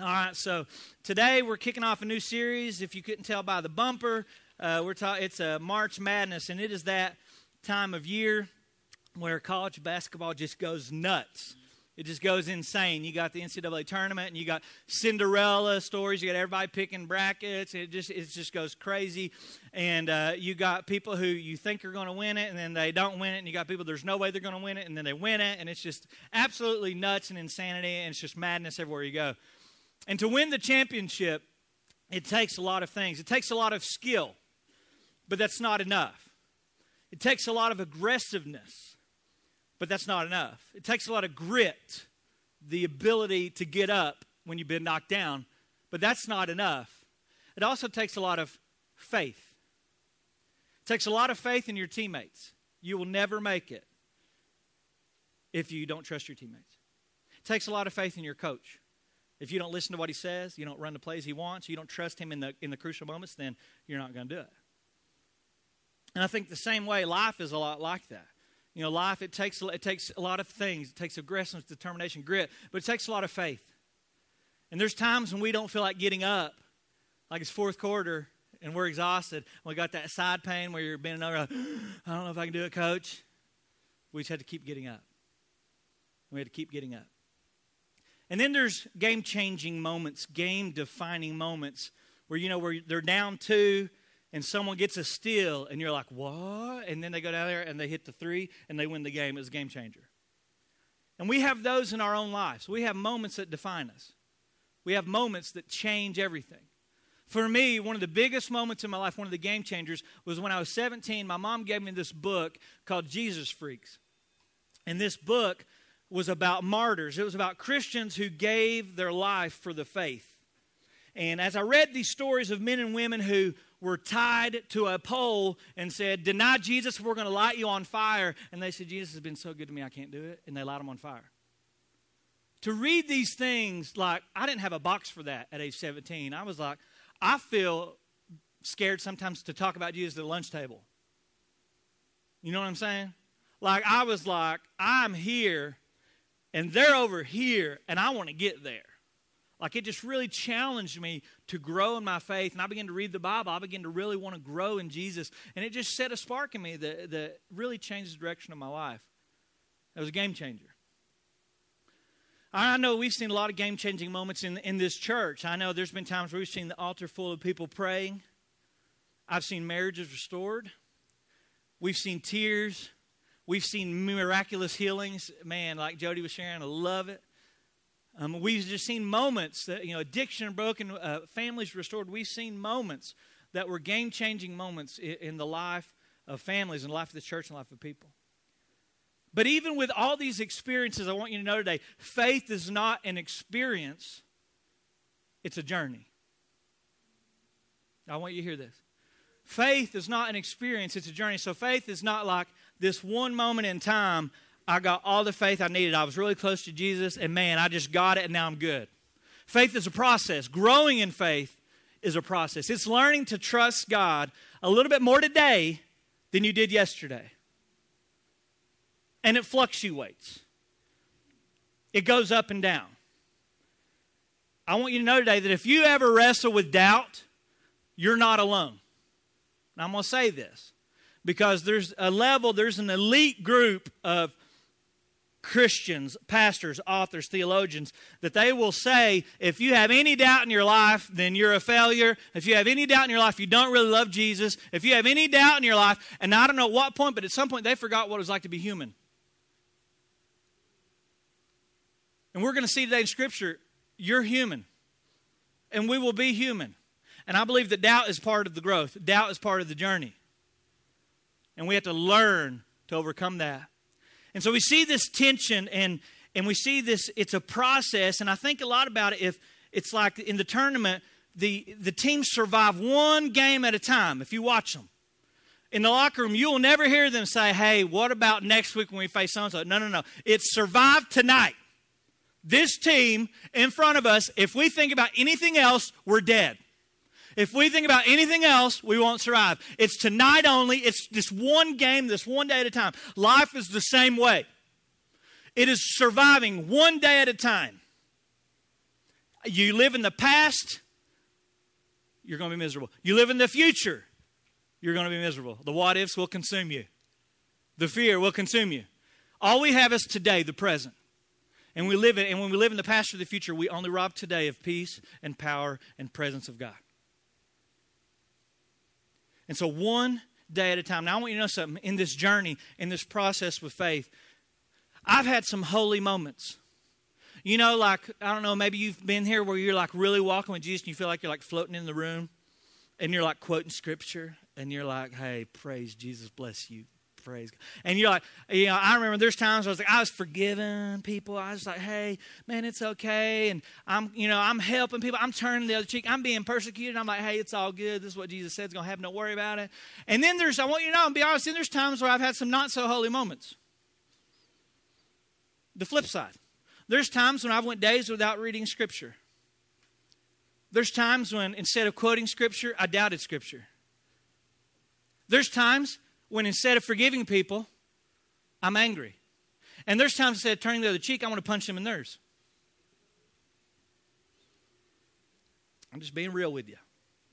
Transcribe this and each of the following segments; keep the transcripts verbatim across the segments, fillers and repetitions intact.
All right, so today we're kicking off a new series. If you couldn't tell by the bumper, uh, we're talking. It's a March Madness, and it is that time of year where college basketball just goes nuts. It just goes insane. You got the N C double A tournament, and you got Cinderella stories. You got everybody picking brackets. It just it just goes crazy. And uh, you got people who you think are going to win it, and then they don't win it. And you got people there's no way they're going to win it, and then they win it. And it's just absolutely nuts and insanity, and it's just madness everywhere you go. And to win the championship, it takes a lot of things. It takes a lot of skill, but that's not enough. It takes a lot of aggressiveness, but that's not enough. It takes a lot of grit, the ability to get up when you've been knocked down, but that's not enough. It also takes a lot of faith. It takes a lot of faith in your teammates. You will never make it if you don't trust your teammates. It takes a lot of faith in your coach. If you don't listen to what he says, you don't run the plays he wants, you don't trust him in the in the crucial moments, then you're not going to do it. And I think the same way life is a lot like that. You know, life, it takes, it takes a lot of things. It takes aggressiveness, determination, grit, but it takes a lot of faith. And there's times when we don't feel like getting up, like it's fourth quarter, and we're exhausted. We got that side pain where you're bending over, like, I don't know if I can do it, coach. We just had to keep getting up. We had to keep getting up. And then there's game-changing moments, game-defining moments where, you know, where they're down two and someone gets a steal and you're like, what? And then they go down there and they hit the three and they win the game. It's a game changer. And we have those in our own lives. We have moments that define us. We have moments that change everything. For me, one of the biggest moments in my life, one of the game changers, was when I was seventeen. My mom gave me this book called Jesus Freaks. And this book was about martyrs. It was about Christians who gave their life for the faith. And as I read these stories of men and women who were tied to a pole and said, deny Jesus, we're going to light you on fire. And they said, Jesus has been so good to me, I can't do it. And they light them on fire. To read these things, like, I didn't have a box for that at age seventeen. I was like, I feel scared sometimes to talk about Jesus at the lunch table. You know what I'm saying? Like, I was like, I'm here. And they're over here, and I want to get there. Like, it just really challenged me to grow in my faith. And I began to read the Bible. I began to really want to grow in Jesus. And it just set a spark in me that, that really changed the direction of my life. It was a game changer. I know we've seen a lot of game-changing moments in, in this church. I know there's been times where we've seen the altar full of people praying. I've seen marriages restored. We've seen tears. We've seen miraculous healings. Man, like Jody was sharing, I love it. Um, we've just seen moments that, you know, addiction broken, uh, families restored. We've seen moments that were game-changing moments in, in the life of families, in the life of the church, and the life of people. But even with all these experiences, I want you to know today, faith is not an experience. It's a journey. I want you to hear this. Faith is not an experience. It's a journey. So faith is not like this one moment in time, I got all the faith I needed. I was really close to Jesus, and man, I just got it, and now I'm good. Faith is a process. Growing in faith is a process. It's learning to trust God a little bit more today than you did yesterday. And it fluctuates. It goes up and down. I want you to know today that if you ever wrestle with doubt, you're not alone. And I'm going to say this because there's a level, there's an elite group of Christians, pastors, authors, theologians, that they will say, if you have any doubt in your life, then you're a failure. If you have any doubt in your life, you don't really love Jesus. If you have any doubt in your life, and I don't know at what point, but at some point they forgot what it was like to be human. And we're going to see today in Scripture, you're human. And we will be human. And I believe that doubt is part of the growth. Doubt is part of the journey. And we have to learn to overcome that. And so we see this tension and, and we see this, it's a process. And I think a lot about it if it's like in the tournament, the, the teams survive one game at a time if you watch them. In the locker room, you will never hear them say, hey, what about next week when we face so-and-so? No, no, no. It's survive tonight. This team in front of us, if we think about anything else, we're dead. If we think about anything else, we won't survive. It's tonight only. It's this one game, this one day at a time. Life is the same way. It is surviving one day at a time. You live in the past, you're going to be miserable. You live in the future, you're going to be miserable. The what ifs will consume you. The fear will consume you. All we have is today, the present. And we live in, and when we live in the past or the future, we only rob today of peace and power and presence of God. And so one day at a time. Now I want you to know something. In this journey, in this process with faith, I've had some holy moments. You know, like, I don't know, maybe you've been here where you're like really walking with Jesus and you feel like you're like floating in the room and you're like quoting scripture and you're like, hey, praise Jesus, bless you, praise God. And you're like, you know, I remember there's times I was like, I was forgiving people. I was like, hey, man, it's okay. And I'm, you know, I'm helping people. I'm turning the other cheek. I'm being persecuted. I'm like, hey, it's all good. This is what Jesus said. It's going to happen. Don't worry about it. And then there's, I want you to know and be honest, then there's times where I've had some not so holy moments. The flip side. There's times when I've went days without reading Scripture. There's times when instead of quoting Scripture, I doubted Scripture. There's times when instead of forgiving people, I'm angry. And there's times instead of turning the other cheek, I want to punch them in theirs. I'm just being real with you.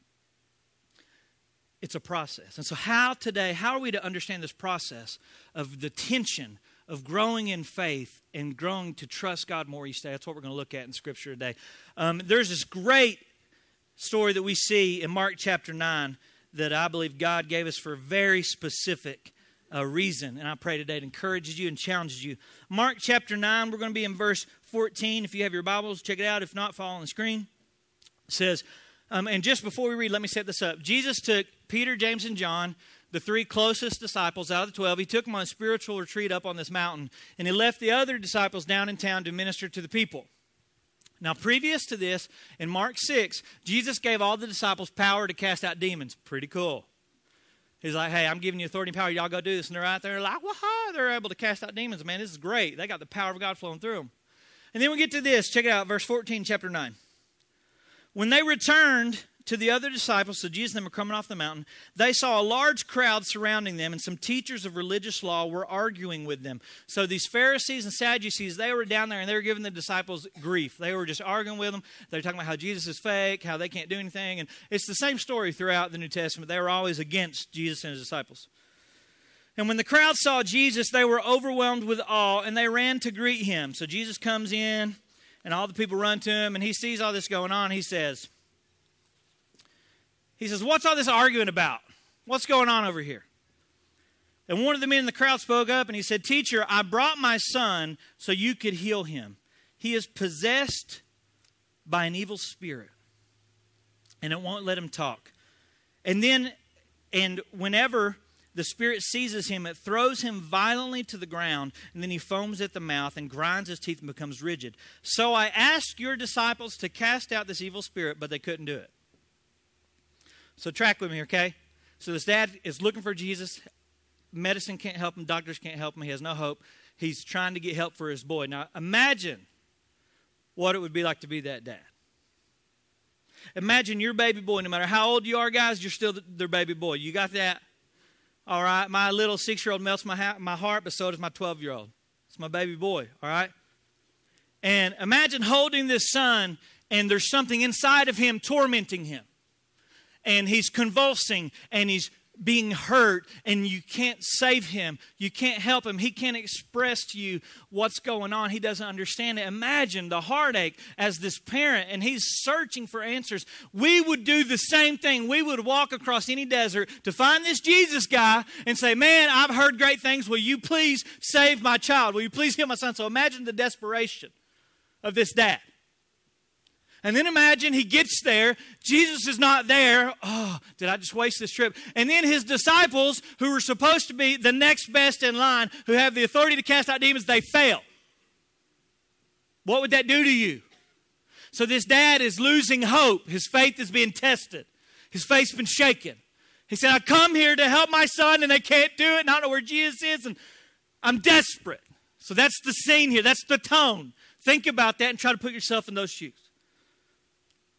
It's a process. And so how today, how are we to understand this process of the tension of growing in faith and growing to trust God more each day? That's what we're going to look at in Scripture today. Um, there's this great story that we see in Mark chapter nine that I believe God gave us for a very specific uh, reason. And I pray today it encourages you and challenges you. Mark chapter nine, we're going to be in verse fourteen. If you have your Bibles, check it out. If not, follow on the screen. It says, um, and just before we read, let me set this up. Jesus took Peter, James, and John, the three closest disciples out of the twelve. He took them on a spiritual retreat up on this mountain, and he left the other disciples down in town to minister to the people. Now, previous to this, in Mark six, Jesus gave all the disciples power to cast out demons. Pretty cool. He's like, hey, I'm giving you authority and power. Y'all go do this. And they're out there like, wah-ha, they're able to cast out demons. Man, this is great. They got the power of God flowing through them. And then we get to this. Check it out, verse fourteen, chapter nine. When they returned to the other disciples, so Jesus and them were coming off the mountain, they saw a large crowd surrounding them, and some teachers of religious law were arguing with them. So these Pharisees and Sadducees, they were down there, and they were giving the disciples grief. They were just arguing with them. They were talking about how Jesus is fake, how they can't do anything. And it's the same story throughout the New Testament. They were always against Jesus and his disciples. And when the crowd saw Jesus, they were overwhelmed with awe, and they ran to greet him. So Jesus comes in, and all the people run to him, and he sees all this going on. He says... He says, what's all this arguing about? What's going on over here? And one of the men in the crowd spoke up and he said, Teacher, I brought my son so you could heal him. He is possessed by an evil spirit and it won't let him talk. And then, and whenever the spirit seizes him, it throws him violently to the ground, and then he foams at the mouth and grinds his teeth and becomes rigid. So I asked your disciples to cast out this evil spirit, but they couldn't do it. So track with me, okay? So this dad is looking for Jesus. Medicine can't help him. Doctors can't help him. He has no hope. He's trying to get help for his boy. Now, imagine what it would be like to be that dad. Imagine your baby boy, no matter how old you are, guys, you're still their baby boy. You got that? All right? My little six-year-old melts my, ha- my heart, but so does my twelve-year-old. It's my baby boy, all right? And imagine holding this son, and there's something inside of him tormenting him. And he's convulsing, and he's being hurt, and you can't save him. You can't help him. He can't express to you what's going on. He doesn't understand it. Imagine the heartache as this parent, and he's searching for answers. We would do the same thing. We would walk across any desert to find this Jesus guy and say, man, I've heard great things. Will you please save my child? Will you please heal my son? So imagine the desperation of this dad. And then imagine he gets there. Jesus is not there. Oh, did I just waste this trip? And then his disciples, who were supposed to be the next best in line, who have the authority to cast out demons, they fail. What would that do to you? So this dad is losing hope. His faith is being tested. His faith's been shaken. He said, I come here to help my son, and they can't do it, and I don't know where Jesus is, and I'm desperate. So that's the scene here. That's the tone. Think about that and try to put yourself in those shoes.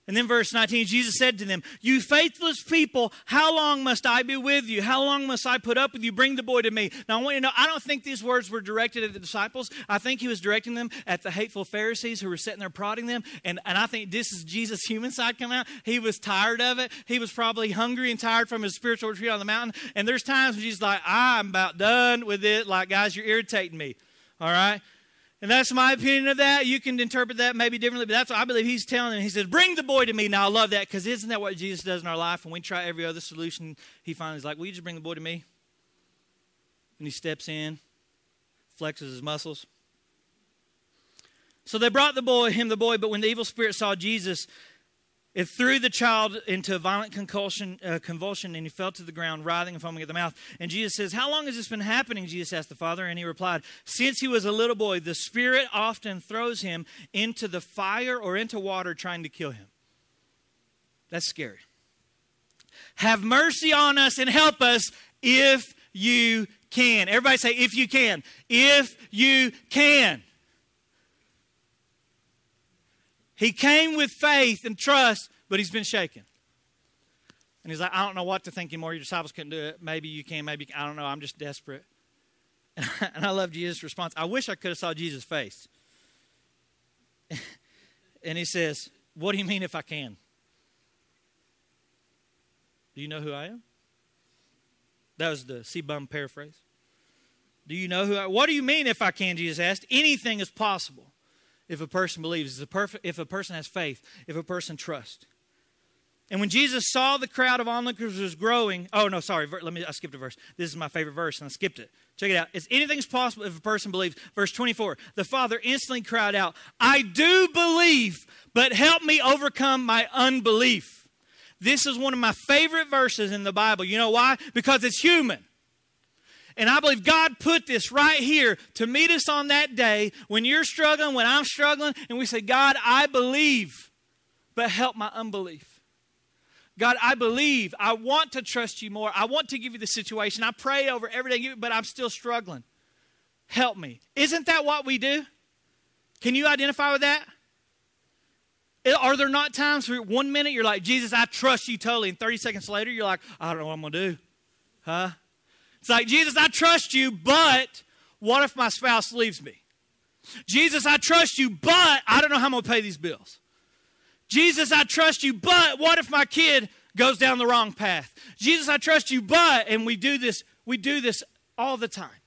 And then verse nineteen, Jesus said to them, you faithless people, how long must I be with you? How long must I put up with you? Bring the boy to me. Now I want you to know, I don't think these words were directed at the disciples. I think he was directing them at the hateful Pharisees who were sitting there prodding them. And, and I think this is Jesus' human side coming out. He was tired of it. He was probably hungry and tired from his spiritual retreat on the mountain. And there's times when Jesus is like, I'm about done with it. Like, guys, you're irritating me. All right? And that's my opinion of that. You can interpret that maybe differently, but that's what I believe he's telling them. He says, bring the boy to me. Now, I love that because isn't that what Jesus does in our life? When we try every other solution, he finally is like, will you just bring the boy to me? And he steps in, flexes his muscles. So they brought the boy, him the boy, but when the evil spirit saw Jesus, it threw the child into a violent convulsion, uh, convulsion, and he fell to the ground, writhing and foaming at the mouth. And Jesus says, how long has this been happening? Jesus asked the father, and he replied, since he was a little boy, the spirit often throws him into the fire or into water trying to kill him. That's scary. Have mercy on us and help us if you can. Everybody say, if you can. If you can. He came with faith and trust, but he's been shaken. And he's like, I don't know what to think anymore. Your disciples couldn't do it. Maybe you can, maybe you can. I don't know. I'm just desperate. And I love Jesus' response. I wish I could have saw Jesus' face. And he says, what do you mean if I can? Do you know who I am? That was the C-Bum paraphrase. Do you know who I am? What do you mean if I can, Jesus asked. Anything is possible. If a person believes, if a person has faith, if a person trusts. And when Jesus saw the crowd of onlookers was growing, oh no, sorry, let me, I skipped a verse. This is my favorite verse and I skipped it. Check it out. It's anything's possible if a person believes. Verse twenty-four, the father instantly cried out, I do believe, but help me overcome my unbelief. This is one of my favorite verses in the Bible. You know why? Because it's human. And I believe God put this right here to meet us on that day when you're struggling, when I'm struggling, and we say, God, I believe, but help my unbelief. God, I believe. I want to trust you more. I want to give you the situation. I pray over everything, but I'm still struggling. Help me. Isn't that what we do? Can you identify with that? Are there not times where one minute you're like, Jesus, I trust you totally, and thirty seconds later you're like, I don't know what I'm going to do. Huh? It's like, Jesus, I trust you, but what if my spouse leaves me? Jesus, I trust you, but I don't know how I'm going to pay these bills. Jesus, I trust you, but what if my kid goes down the wrong path? Jesus, I trust you, but, and we do this, we do this all the time.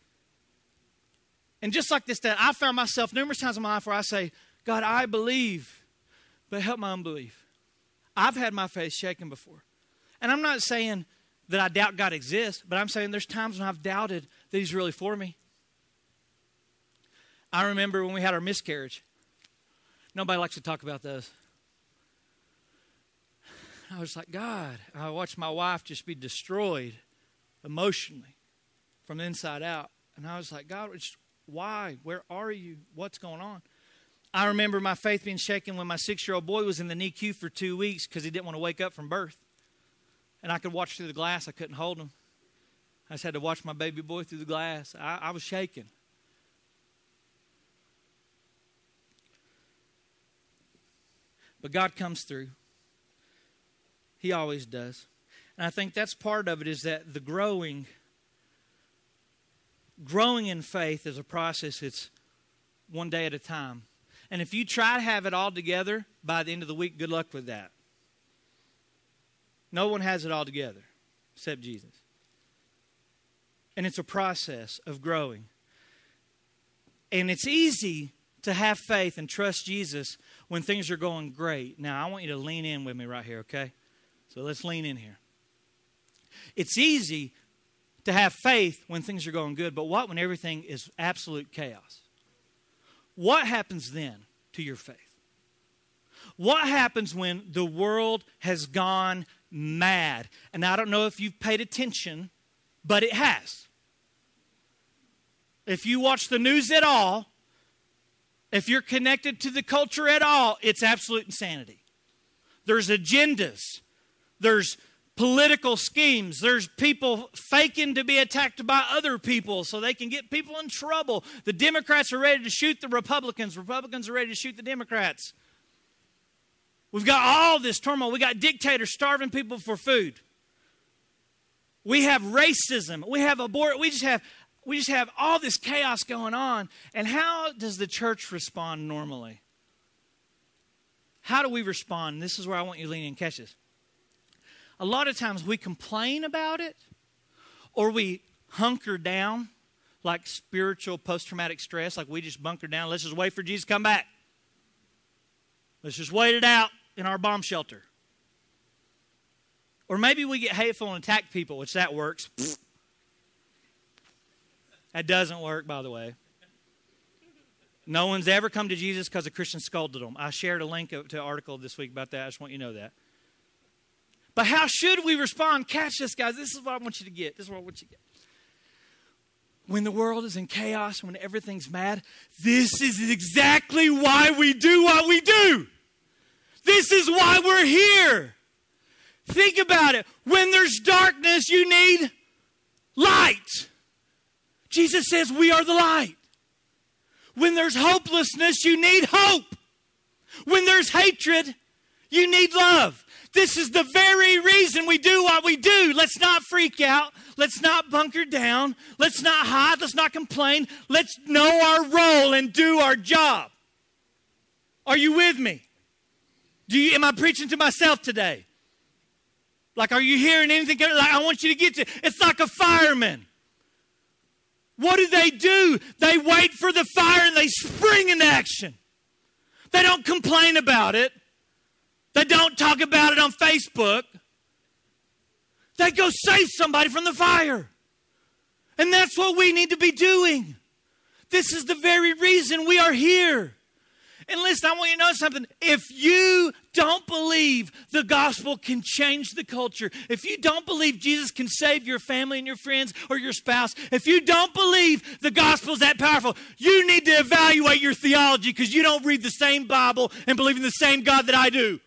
And just like this, that I found myself numerous times in my life where I say, God, I believe, but help my unbelief. I've had my faith shaken before. And I'm not saying that I doubt God exists, but I'm saying there's times when I've doubted that he's really for me. I remember when we had our miscarriage. Nobody likes to talk about those. I was like, God, I watched my wife just be destroyed emotionally from the inside out. And I was like, God, why? Where are you? What's going on? I remember my faith being shaken when my six-year-old boy was in the N I C U for two weeks because he didn't want to wake up from birth. And I could watch through the glass. I couldn't hold him. I just had to watch my baby boy through the glass. I, I was shaking. But God comes through. He always does. And I think that's part of it is that the growing, growing in faith is a process. It's one day at a time. And if you try to have it all together by the end of the week, good luck with that. No one has it all together except Jesus. And it's a process of growing. And it's easy to have faith and trust Jesus when things are going great. Now, I want you to lean in with me right here, okay? So let's lean in here. It's easy to have faith when things are going good, but what when everything is absolute chaos? What happens then to your faith? What happens when the world has gone mad? And I don't know if you've paid attention, but it has. If you watch the news at all, if you're connected to the culture at all, it's absolute insanity. There's agendas. There's political schemes. There's people faking to be attacked by other people so they can get people in trouble. The Democrats are ready to shoot the Republicans. Republicans are ready to shoot the Democrats. We've got all this turmoil. We got dictators starving people for food. We have racism. We have abort. We just have we just have all this chaos going on. And how does the church respond normally? How do we respond? This is where I want you to lean in and catch this. A lot of times we complain about it, or we hunker down like spiritual post-traumatic stress, like we just bunker down. Let's just wait for Jesus to come back. Let's just wait it out in our bomb shelter. Or maybe we get hateful and attack people, which that works. That doesn't work, by the way. No one's ever come to Jesus because a Christian scolded them. I shared a link to an article this week about that. I just want you to know that. But how should we respond? Catch this, guys. This is what I want you to get. This is what I want you to get. When the world is in chaos, when everything's mad, this is exactly why we do what we do. This is why we're here. Think about it. When there's darkness, you need light. Jesus says we are the light. When there's hopelessness, you need hope. When there's hatred, you need love. This is the very reason we do what we do. Let's not freak out. Let's not bunker down. Let's not hide. Let's not complain. Let's know our role and do our job. Are you with me? Do you, am I preaching to myself today? Like, are you hearing anything? Like, I want you to get to, it's like a fireman. What do they do? They wait for the fire and they spring into action. They don't complain about it. They don't talk about it on Facebook. They go save somebody from the fire. And that's what we need to be doing. This is the very reason we are here. And listen, I want you to know something. If you don't believe the gospel can change the culture, if you don't believe Jesus can save your family and your friends or your spouse, if you don't believe the gospel is that powerful, you need to evaluate your theology because you don't read the same Bible and believe in the same God that I do.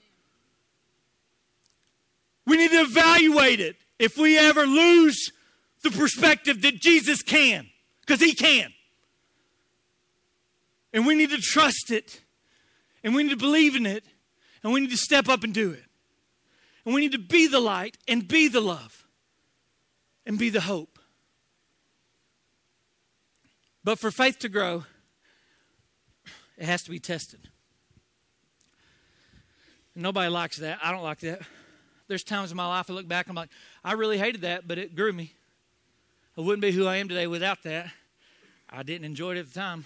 We need to evaluate it if we ever lose the perspective that Jesus can, because he can. And we need to trust it. And we need to believe in it. And we need to step up and do it. And we need to be the light and be the love. And be the hope. But for faith to grow, it has to be tested. And nobody likes that. I don't like that. There's times in my life I look back and I'm like, I really hated that, but it grew me. I wouldn't be who I am today without that. I didn't enjoy it at the time.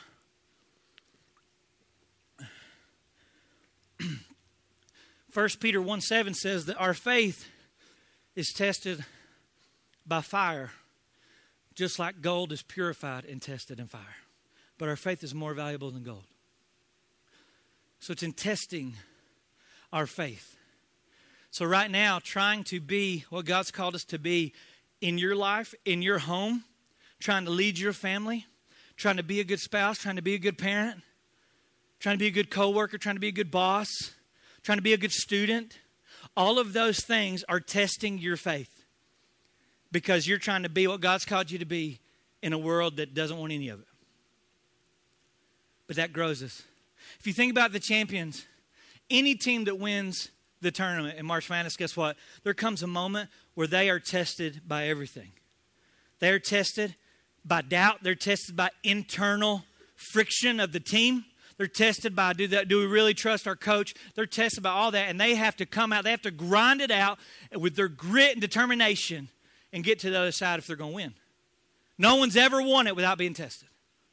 First Peter one seven says that our faith is tested by fire, just like gold is purified and tested in fire. But our faith is more valuable than gold. So it's in testing our faith. So right now, trying to be what God's called us to be in your life, in your home, trying to lead your family, trying to be a good spouse, trying to be a good parent, trying to be a good coworker, trying to be a good boss, trying to be a good student. All of those things are testing your faith because you're trying to be what God's called you to be in a world that doesn't want any of it. But that grows us. If you think about the champions, any team that wins the tournament in March Madness, guess what? There comes a moment where they are tested by everything. They are tested by doubt. They're tested by internal friction of the team. They're tested by, do, that, do we really trust our coach? They're tested by all that, and they have to come out. They have to grind it out with their grit and determination and get to the other side if they're going to win. No one's ever won it without being tested.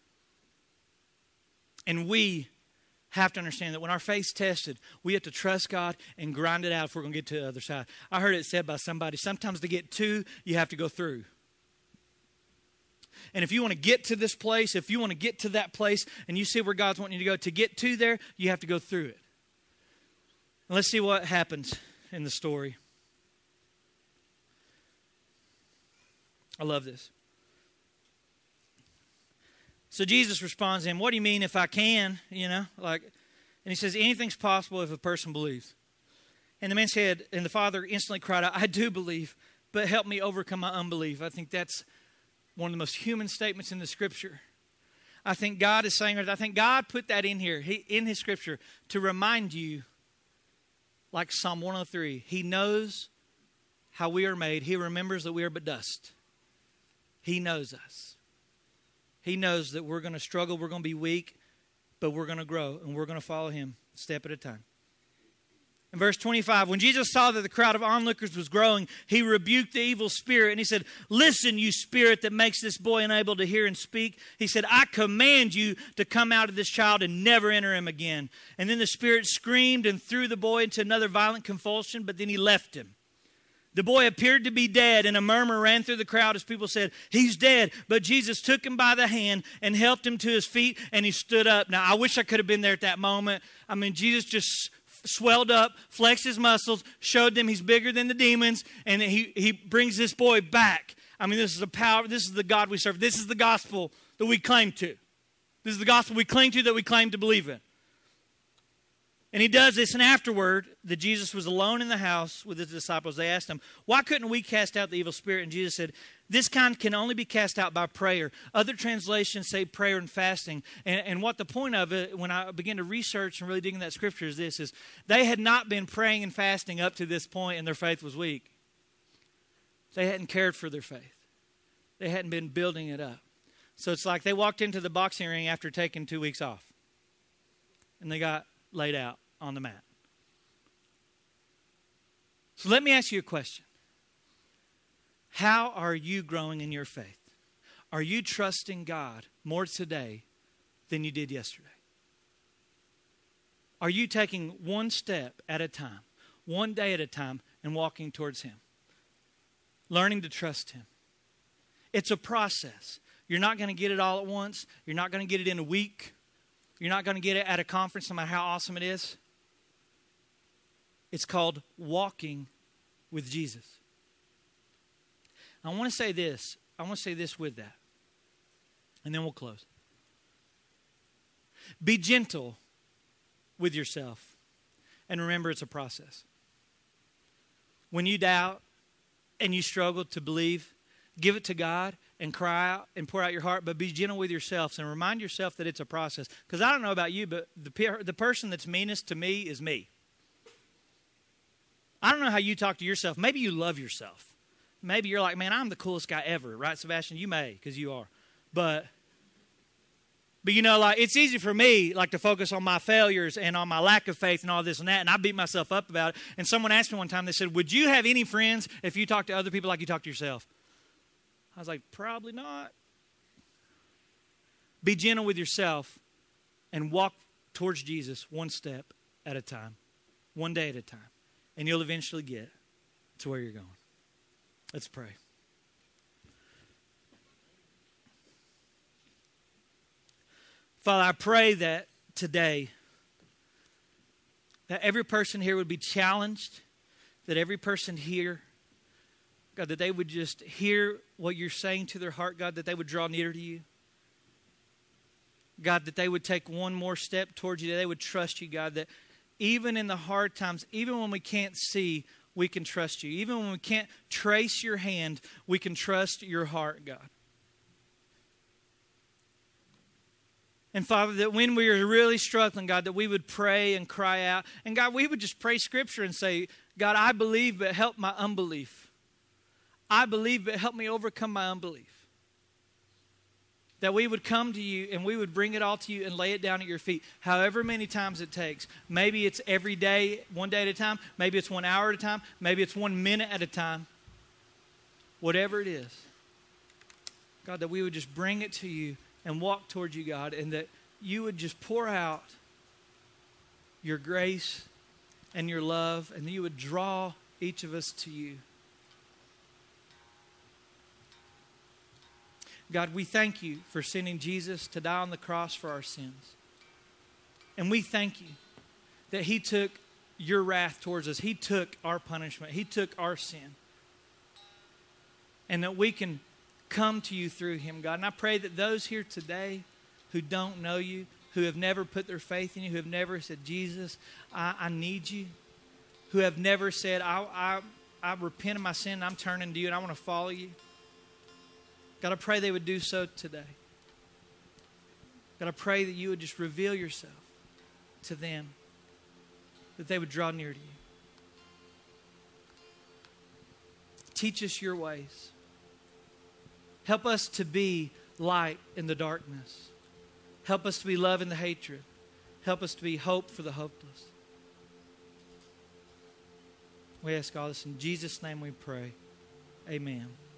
And we have to understand that when our faith's tested, we have to trust God and grind it out if we're going to get to the other side. I heard it said by somebody, sometimes to get to, you have to go through. And if you want to get to this place, if you want to get to that place, and you see where God's wanting you to go, to get to there, you have to go through it. And let's see what happens in the story. I love this. So Jesus responds to him, what do you mean if I can? You know, like, and he says, anything's possible if a person believes. And the man said, and the father instantly cried out, I do believe, but help me overcome my unbelief. I think that's one of the most human statements in the scripture. I think God is saying, I think God put that in here, he, in his scripture, to remind you like Psalm one oh three. He knows how we are made. He remembers that we are but dust. He knows us. He knows that we're going to struggle, we're going to be weak, but we're going to grow, and we're going to follow him step at a time. In verse twenty-five, when Jesus saw that the crowd of onlookers was growing, he rebuked the evil spirit, and he said, "Listen, you spirit that makes this boy unable to hear and speak." He said, "I command you to come out of this child and never enter him again." And then the spirit screamed and threw the boy into another violent convulsion, but then he left him. The boy appeared to be dead, and a murmur ran through the crowd as people said, "He's dead." But Jesus took him by the hand and helped him to his feet, and he stood up. Now, I wish I could have been there at that moment. I mean, Jesus just swelled up, flexed his muscles, showed them he's bigger than the demons, and he, he brings this boy back. I mean, this is the power, this is the God we serve. This is the gospel that we claim to. This is the gospel we cling to, that we claim to believe in. And he does this, and afterward, that Jesus was alone in the house with his disciples. They asked him, "Why couldn't we cast out the evil spirit?" And Jesus said, "This kind can only be cast out by prayer." Other translations say prayer and fasting. And, and what the point of it, when I began to research and really dig in that scripture, is this, is they had not been praying and fasting up to this point, and their faith was weak. They hadn't cared for their faith. They hadn't been building it up. So it's like they walked into the boxing ring after taking two weeks off. And they got laid out on the mat. So let me ask you a question. How are you growing in your faith? Are you trusting God more today than you did yesterday? Are you taking one step at a time, one day at a time, and walking towards him? Learning to trust him. It's a process. You're not going to get it all at once. You're not going to get it in a week. You're not going to get it at a conference, no matter how awesome it is. It's called walking with Jesus. I want to say this. I want to say this with that. And then we'll close. Be gentle with yourself. And remember, it's a process. When you doubt and you struggle to believe, give it to God and cry out and pour out your heart. But be gentle with yourselves and remind yourself that it's a process. Because I don't know about you, but the, the person that's meanest to me is me. I don't know how you talk to yourself. Maybe you love yourself. Maybe you're like, "Man, I'm the coolest guy ever." Right, Sebastian? You may, because you are. But, but you know, like, it's easy for me, like, to focus on my failures and on my lack of faith and all this and that. And I beat myself up about it. And someone asked me one time, they said, "Would you have any friends if you talk to other people like you talk to yourself?" I was like, probably not. Be gentle with yourself and walk towards Jesus one step at a time, one day at a time. And you'll eventually get to where you're going. Let's pray. Father, I pray that today, that every person here would be challenged, that every person here, God, that they would just hear what you're saying to their heart, God, that they would draw near to you. God, that they would take one more step towards you, that they would trust you, God, that even in the hard times, even when we can't see, we can trust you. Even when we can't trace your hand, we can trust your heart, God. And Father, that when we are really struggling, God, that we would pray and cry out. And God, we would just pray Scripture and say, "God, I believe, but help my unbelief. I believe, but help me overcome my unbelief." That we would come to you and we would bring it all to you and lay it down at your feet, however many times it takes. Maybe it's every day, one day at a time. Maybe it's one hour at a time. Maybe it's one minute at a time. Whatever it is. God, that we would just bring it to you and walk towards you, God, and that you would just pour out your grace and your love, and that you would draw each of us to you. God, we thank you for sending Jesus to die on the cross for our sins. And we thank you that he took your wrath towards us. He took our punishment. He took our sin. And that we can come to you through him, God. And I pray that those here today who don't know you, who have never put their faith in you, who have never said, "Jesus, I, I need you," who have never said, I, I, I repent of my sin and I'm turning to you and I want to follow you. God, I pray they would do so today. God, I pray that you would just reveal yourself to them, that they would draw near to you. teach us your ways. Help us to be light in the darkness. Help us to be love in the hatred. Help us to be hope for the hopeless. We ask all this in Jesus' name we pray. Amen.